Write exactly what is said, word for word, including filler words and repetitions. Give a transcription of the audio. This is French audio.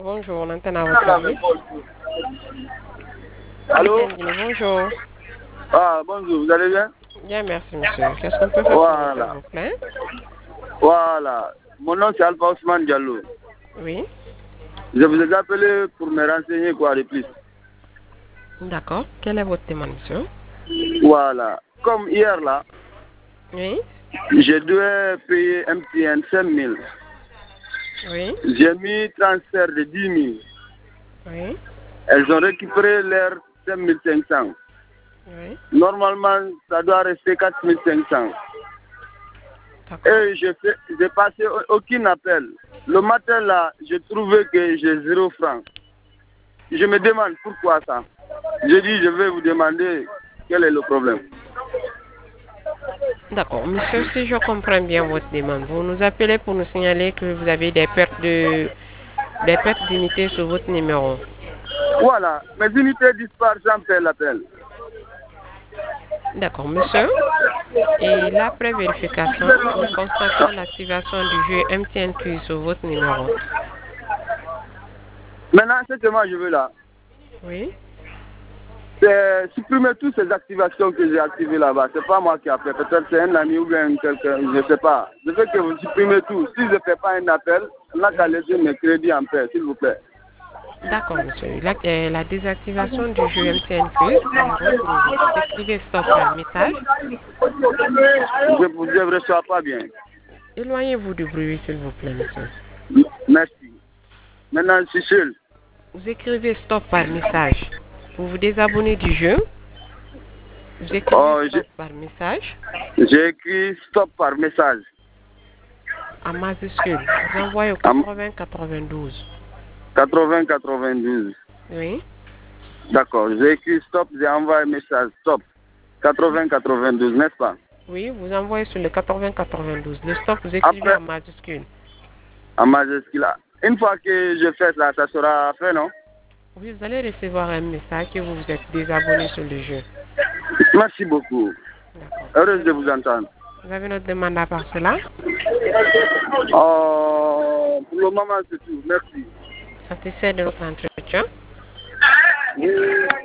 Bonjour, on entend à votre service. Allô? Bonjour. Ah, bonjour, vous allez bien? Bien, merci, monsieur. Qu'est-ce qu'on peut faire voilà. pour vous, s'il vous plaît? Voilà. Mon nom, c'est Alpha Ousmane Diallo. Oui. Je vous ai appelé pour me renseigner quoi de plus. D'accord. Quelle est votre demande, monsieur? Voilà. Comme hier, là, Oui. je devais payer M T N cinq mille. Oui. J'ai mis transfert de dix mille. Oui. Elles ont récupéré leurs cinq mille cinq cents. Oui. Normalement, ça doit rester quatre mille cinq cents. Et je n'ai passé aucun appel. Le matin, là, j'ai trouvé que j'ai zéro franc. Je me demande pourquoi ça. Je dis, je vais vous demander quel est le problème. D'accord. Monsieur, si je comprends bien votre demande, vous nous appelez pour nous signaler que vous avez des pertes de des pertes d'unités sur votre numéro. Voilà. Mes unités disparaissent sans faire l'appel. D'accord, monsieur. Et l'après vérification, nous constatons l'activation du jeu M T N Q sur votre numéro. Maintenant, ce que moi je veux là, Oui. c'est supprimer toutes ces activations que j'ai activées là-bas. C'est pas moi qui ai fait. Peut-être c'est un ami ou bien quelqu'un, je ne sais pas. Je veux que vous supprimez tout. Si je ne fais pas un appel, on n'a qu'à laisser mes crédits en paix, s'il vous plaît. D'accord, monsieur. La, euh, la désactivation du jeu M T N Plus à votre niveau. Vous écrivez stop par message. Je ne vous reçois pas bien. Éloignez-vous du bruit, s'il vous plaît, monsieur. Merci. Maintenant, je suis seul. Vous écrivez stop par message. Vous vous désabonnez du jeu. Vous écrivez Oh, stop par message. J'ai écrit stop par message. En majuscule. Vous envoyez au quatre-vingts quatre-vingt-douze. quatre-vingts quatre-vingt-douze. Oui. D'accord. J'ai écrit stop, j'ai envoyé un message stop. quatre-vingts quatre-vingt-douze, n'est-ce pas? Oui, vous envoyez sur le quatre-vingts quatre-vingt-douze. Le stop, vous écrivez Après, en majuscule. En majuscule. Une fois que je fais ça, ça sera fait, non? Oui, vous allez recevoir un message que vous vous êtes désabonné sur le jeu. Merci beaucoup. Heureuse de vous entendre. Vous avez notre demande à part cela? Oh, pour le moment, c'est tout. Merci. Satisfait de notre entretien? Oui.